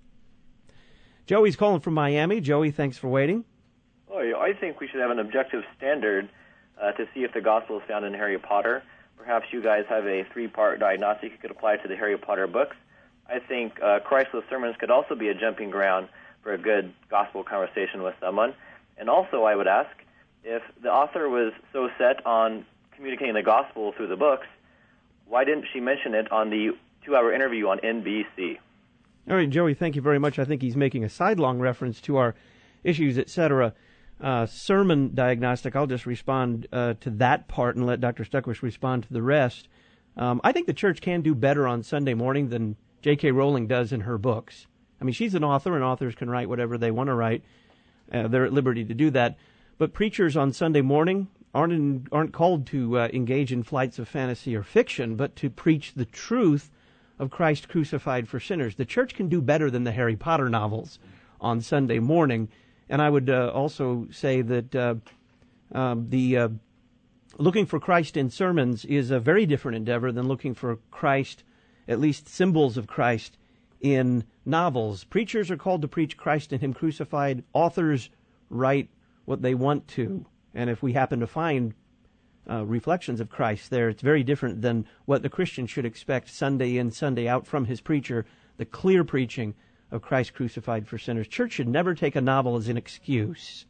Joey's calling from Miami. Joey, thanks for waiting. Oh, I think we should have an objective standard uh, to see if the gospel is found in Harry Potter. Perhaps you guys have a three-part diagnostic you could apply to the Harry Potter books. I think uh, Christless sermons could also be a jumping ground for a good gospel conversation with someone. And also, I would ask, if the author was so set on communicating the gospel through the books, why didn't she mention it on the two-hour interview on N B C? All right, Joey, thank you very much. I think he's making a sidelong reference to our Issues, et cetera. Uh, sermon diagnostic. I'll just respond uh, to that part and let Doctor Stuckwish respond to the rest. Um, I think the church can do better on Sunday morning than J K. Rowling does in her books. I mean, she's an author, and authors can write whatever they want to write. Uh, they're at liberty to do that. But preachers on Sunday morning aren't in, aren't called to uh, engage in flights of fantasy or fiction, but to preach the truth of Christ crucified for sinners. The church can do better than the Harry Potter novels on Sunday morning. And I would uh, also say that uh, um, the uh, looking for Christ in sermons is a very different endeavor than looking for Christ, at least symbols of Christ, in novels. Preachers are called to preach Christ and Him crucified. Authors write what they want to. And if we happen to find uh, reflections of Christ there, it's very different than what the Christian should expect Sunday in, Sunday out from his preacher, the clear preaching of Christ crucified for sinners. Church should never take a novel as an excuse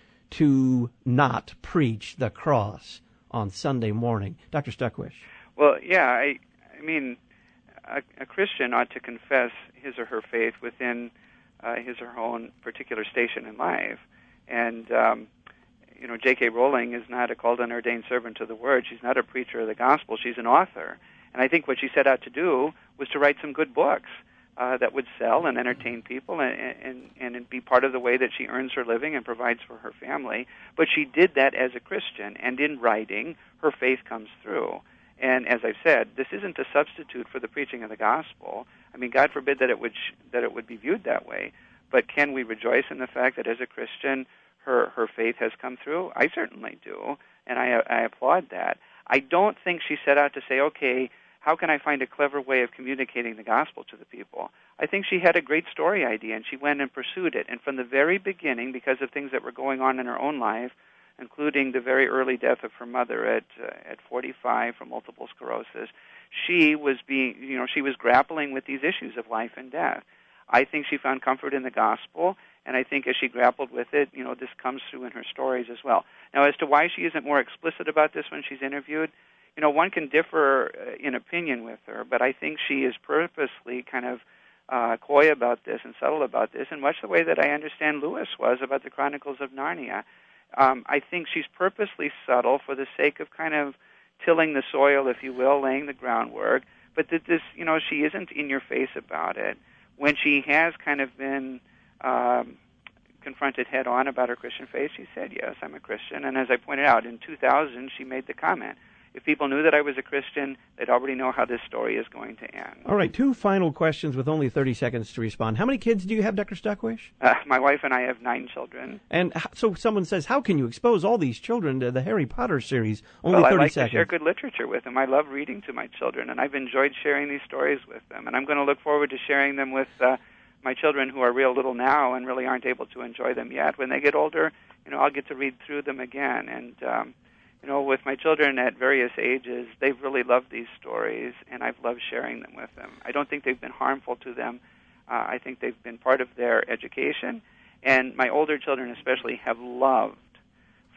to not preach the cross on Sunday morning. Doctor Stuckwish. Well, yeah, I, I mean, a, a Christian ought to confess his or her faith within uh, his or her own particular station in life. And, um, you know, J K. Rowling is not a called and ordained servant of the Word. She's not a preacher of the gospel. She's an author. And I think what she set out to do was to write some good books Uh, that would sell and entertain people and, and, and be part of the way that she earns her living and provides for her family. But she did that as a Christian, and in writing, her faith comes through. And as I've said, this isn't a substitute for the preaching of the gospel. I mean, God forbid that it would sh- that it would be viewed that way. But can we rejoice in the fact that as a Christian, her her faith has come through? I certainly do, and I, I applaud that. I don't think she set out to say, okay, how can I find a clever way of communicating the gospel to the people? I think she had a great story idea, and she went and pursued it. And from the very beginning, because of things that were going on in her own life, including the very early death of her mother at uh, at forty-five from multiple sclerosis, she was being, you know, she was grappling with these issues of life and death. I think she found comfort in the gospel, and I think as she grappled with it, you know, this comes through in her stories as well. Now, as to why she isn't more explicit about this when she's interviewed, you know, one can differ in opinion with her, but I think she is purposely kind of uh, coy about this and subtle about this, in much the way that I understand Lewis was about the Chronicles of Narnia. Um, I think she's purposely subtle for the sake of kind of tilling the soil, if you will, laying the groundwork, but that this, you know, she isn't in your face about it. When she has kind of been um, confronted head on about her Christian faith, she said, yes, I'm a Christian. And as I pointed out, in two thousand, she made the comment, if people knew that I was a Christian, they'd already know how this story is going to end. All right, two final questions with only thirty seconds to respond. How many kids do you have, Doctor Stuckwish? Uh, my wife and I have nine children. And so someone says, how can you expose all these children to the Harry Potter series? Only well, thirty I like seconds. to share good literature with them. I love reading to my children, and I've enjoyed sharing these stories with them. And I'm going to look forward to sharing them with uh, my children who are real little now and really aren't able to enjoy them yet. When they get older, you know, I'll get to read through them again. And um, You know, with my children at various ages, they've really loved these stories, and I've loved sharing them with them. I don't think they've been harmful to them. Uh, I think they've been part of their education, and my older children especially have loved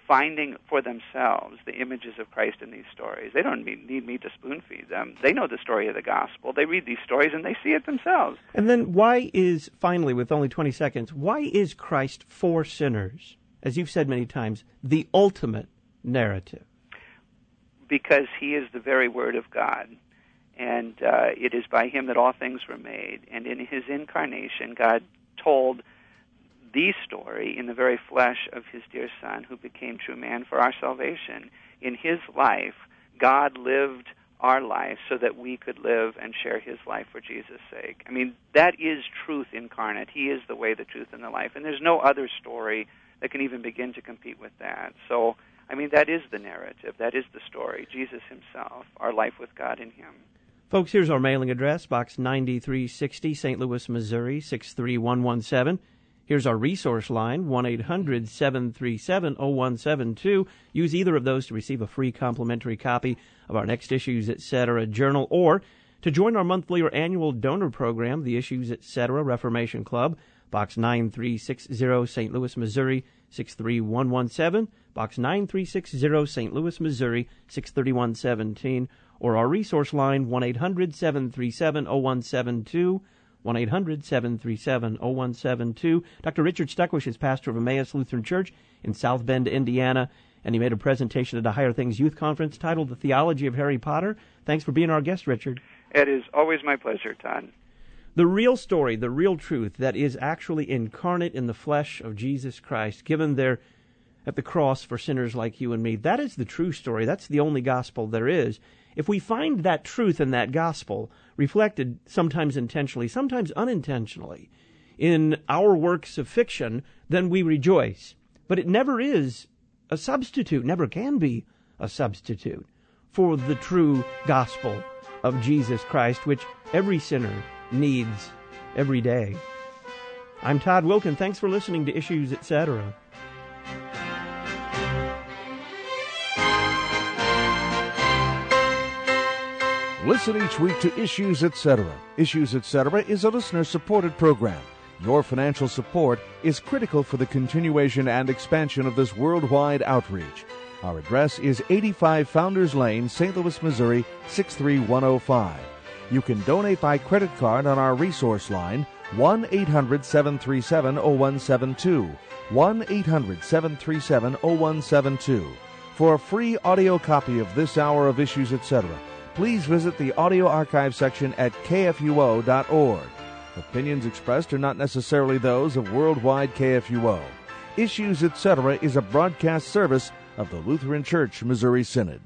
finding for themselves the images of Christ in these stories. They don't need, need me to spoon-feed them. They know the story of the gospel. They read these stories and they see it themselves. And then why is, finally, with only twenty seconds, why is Christ for sinners, as you've said many times, the ultimate narrative? Because he is the very Word of God. And uh, it is by him that all things were made. And in his incarnation, God told the story in the very flesh of his dear Son, who became true man for our salvation. In his life, God lived our life so that we could live and share his life for Jesus' sake. I mean, that is truth incarnate. He is the way, the truth, and the life. And there's no other story that can even begin to compete with that. So, I mean, that is the narrative. That is the story. Jesus himself, our life with God in him. Folks, here's our mailing address, Box ninety-three sixty, Saint Louis, Missouri, six three one one seven. Here's our resource line, one eight hundred seven three seven oh one seven two. Use either of those to receive a free complimentary copy of our Next Issues, et cetera journal, or to join our monthly or annual donor program, the Issues, et cetera Reformation Club, Box nine three six zero, Saint Louis, Missouri, six three one one seven, Box nine three six zero, Saint Louis, Missouri, six three one one seven, or our resource line, one eight hundred seven three seven oh one seven two, one eight hundred seven three seven oh one seven two. Doctor Richard Stuckwish is pastor of Emmaus Lutheran Church in South Bend, Indiana, and he made a presentation at a Higher Things Youth Conference titled The Theology of Harry Potter. Thanks for being our guest, Richard. It is always my pleasure, Todd. The real story, the real truth that is actually incarnate in the flesh of Jesus Christ, given there at the cross for sinners like you and me, that is the true story. That's the only gospel there is. If we find that truth in that gospel reflected sometimes intentionally, sometimes unintentionally, in our works of fiction, then we rejoice. But it never is a substitute, never can be a substitute for the true gospel of Jesus Christ, which every sinner needs every day. I'm Todd Wilkin. Thanks for listening to Issues, et cetera. Listen each week to Issues, et cetera. Issues, et cetera is a listener-supported program. Your financial support is critical for the continuation and expansion of this worldwide outreach. Our address is eighty-five Founders Lane, Saint Louis, Missouri, six three one oh five. You can donate by credit card on our resource line, one eight hundred seven three seven oh one seven two, one eight hundred seven three seven oh one seven two. For a free audio copy of this hour of Issues, et cetera, please visit the audio archive section at k f u o dot org. Opinions expressed are not necessarily those of Worldwide K F U O. Issues, et cetera is a broadcast service of the Lutheran Church Missouri Synod.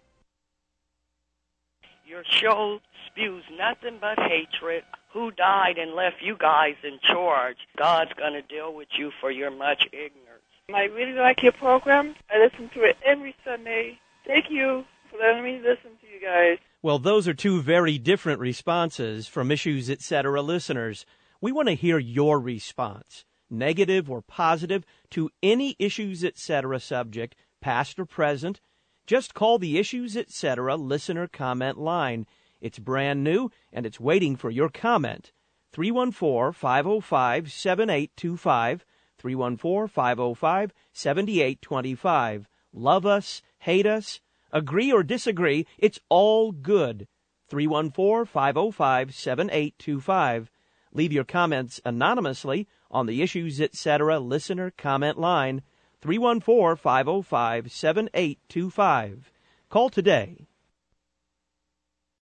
Your show spews nothing but hatred. Who died and left you guys in charge? God's going to deal with you for your much ignorance. I really like your program. I listen to it every Sunday. Thank you for letting me listen to you guys. Well, those are two very different responses from Issues, et cetera listeners. We want to hear your response, negative or positive, to any Issues, et cetera subject, past or present. Just call the Issues, et cetera listener comment line. It's brand new, and it's waiting for your comment. three one four, five oh five, seven eight two five, three one four, five oh five, seven eight two five. Love us, hate us, agree or disagree, it's all good. three one four, five oh five, seven eight two five. Leave your comments anonymously on the Issues, et cetera listener comment line, three one four, five oh five, seven eight two five. Call today.